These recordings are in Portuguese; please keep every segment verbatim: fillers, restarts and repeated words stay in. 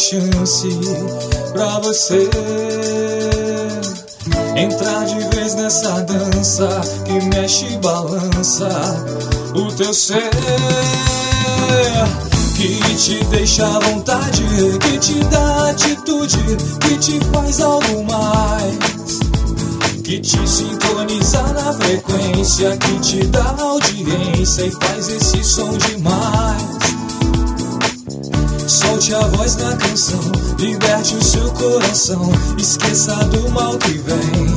chance pra você entrar de vez nessa dança que mexe e balança o teu ser, que te deixa à vontade, que te dá atitude, que te faz algo mais, que te sintoniza na frequência, que te dá audiência e faz esse som demais. Solte a voz na canção, liberte o seu coração, esqueça do mal que vem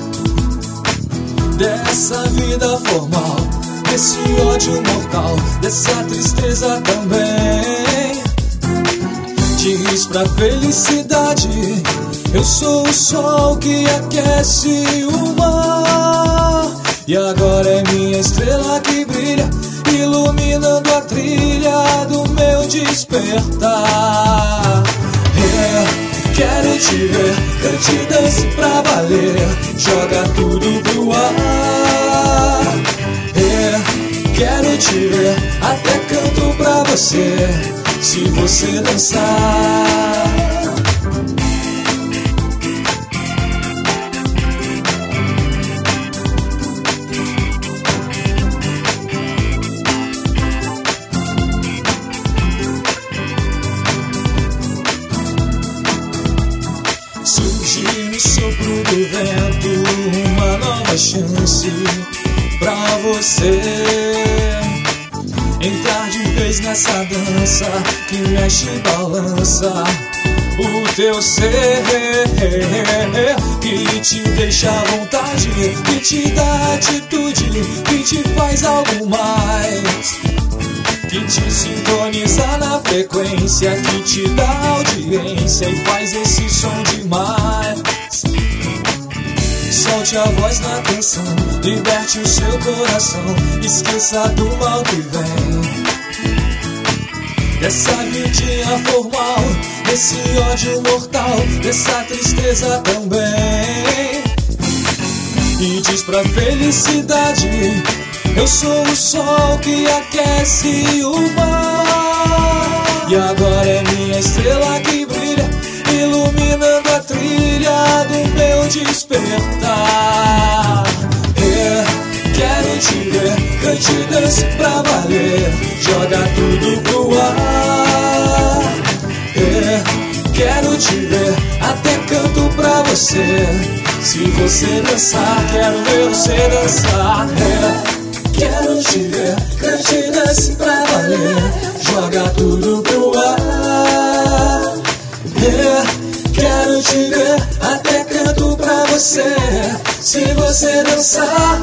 dessa vida formal, desse ódio mortal, dessa tristeza também. Diz pra felicidade: eu sou o sol que aquece o mar, e agora é minha estrela que brilha, iluminando a trilha do meu despertar. É, quero te ver, cante e dance pra valer, joga tudo pro ar. É, quero te ver, até canto pra você, se você dançar. No sopro do vento, uma nova chance pra você entrar de vez nessa dança que mexe e balança o teu ser, que te deixa à vontade, que te dá atitude, que te faz algo mais, que te sintoniza na frequência, que te dá audiência e faz esse som demais. Solte a voz na canção, liberte o seu coração, esqueça do mal que vem dessa vidinha formal, desse ódio mortal, dessa tristeza também. E diz pra felicidade: eu sou o sol que aquece o mar, e agora é minha estrela que brilha, iluminando a trilha do meu despertar. É, quero te ver, cante e dance pra valer, joga tudo pro ar. É, quero te ver, até canto pra você, se você dançar, quero ver você dançar. É, quero te ver, cante e dance pra valer, joga tudo pro ar. É, quero te ver, até canto pra você, se você dançar.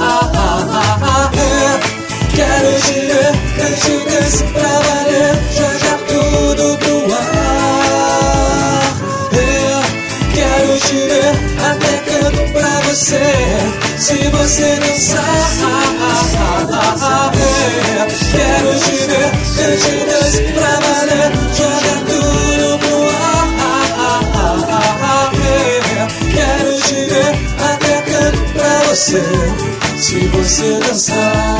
É, quero te ver, cante e dance pra valer, joga tudo pro ar. É, quero te ver, até canto pra você, se você dançar. É, quero te ver, cante e dance pra valer, joga tudo pro ar. Quero te ver, até canto pra você, se você dançar.